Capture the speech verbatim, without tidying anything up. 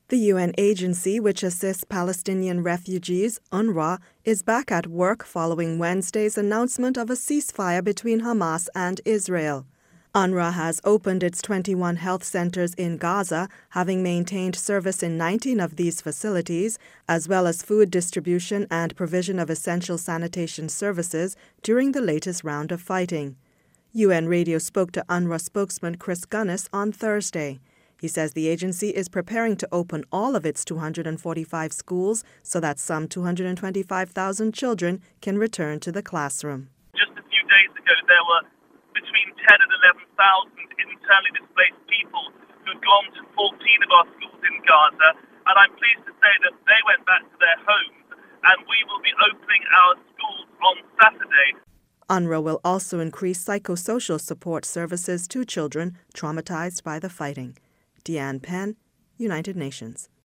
The U N agency which assists Palestinian refugees, UNRWA, is back at work following Wednesday's announcement of a ceasefire between Hamas and Israel. UNRWA has opened its twenty-one health centers in Gaza, having maintained service in nineteen of these facilities, as well as food distribution and provision of essential sanitation services during the latest round of fighting. U N Radio spoke to UNRWA spokesman Chris Gunness on Thursday. He says the agency is preparing to open all of its two hundred forty-five schools so that some two hundred twenty-five thousand children can return to the classroom. Just a few days ago, there were between ten and eleven thousand internally displaced people who'd gone to fourteen of our schools in Gaza, and I'm pleased to say that they went back to their homes, and we will be opening our schools on Saturday. UNRWA will also increase psychosocial support services to children traumatized by the fighting. Deanne Penn, United Nations.